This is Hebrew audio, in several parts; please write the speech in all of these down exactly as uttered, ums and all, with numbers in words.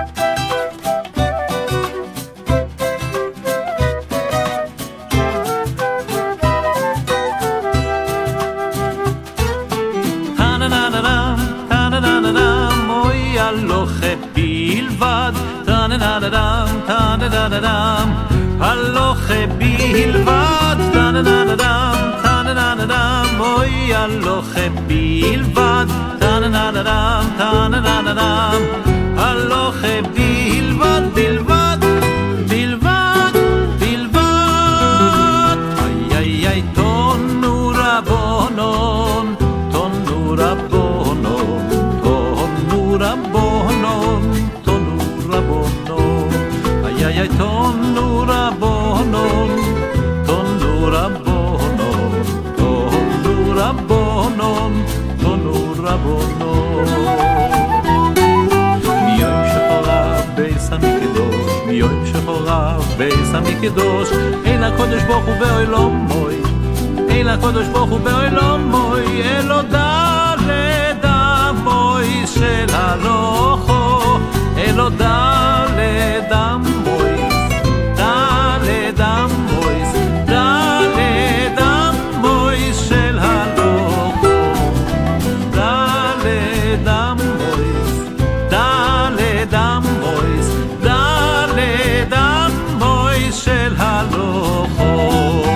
הלוכה בלבד, טה-נה-נה-נה-דם, טה-נה-נה-נה-דם, אוי הלוכה בלבד, טה-נה-נה-נה-דם, טה-נה-נה-נה-דם, הלוכה בלבד, בלבד, בלבד, בלבד. איי איי איי, תונו רבונון, תונו רבונון, תונו רבונון, תונו רבונון. איי איי איי, תונו רבונון, תונו רבונון, תונו רבונון, תונו רבונון. מיום שחורב בייס המקדוש, מיום שחורב בייס המקדוש, אין הקודש ברוך הוא בעולם מוי, אין הקודש ברוך הוא בעולם מוי, אלו דלת המוי של הלוכו, אלו דלת המוי, דלת המוי, דלת המוי של הלוכו, דלת המוי, דלת המוי, דלת המוי של הלוכו.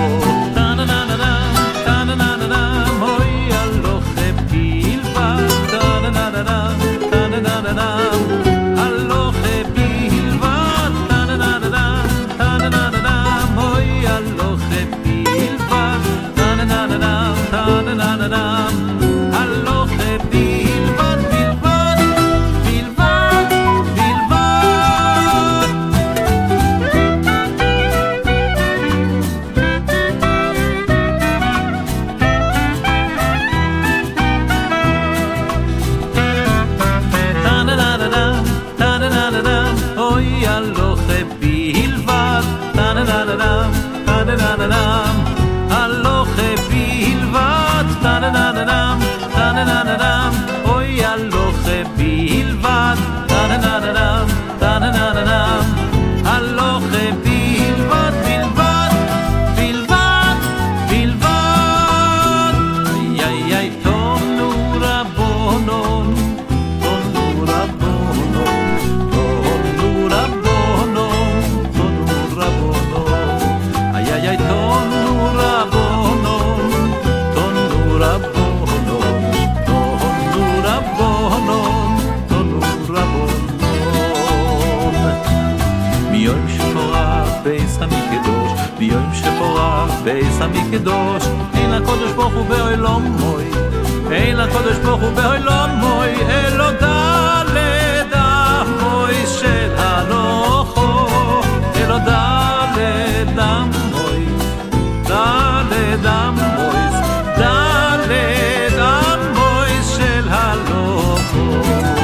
בייס המקדוש, אין הקודש ברוך הוא בעולם מוי, אין הקודש ברוך הוא בעולם מוי, אלו דלת המוי של הלוכו, אלו דלת המוי, דלת המוי, דלת המוי של הלוכו,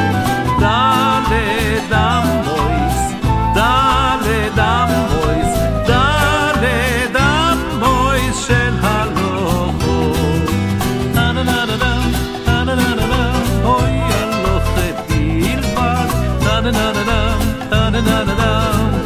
דלת המוי, דלת המוי, של הלוכו. טה-נה-נה-נה-דם, טה-נה-נה-נה-דם, אוי הלוכה בלבד, טה-נה-נה-נה-דם, טה-נה-נה-נה-דם.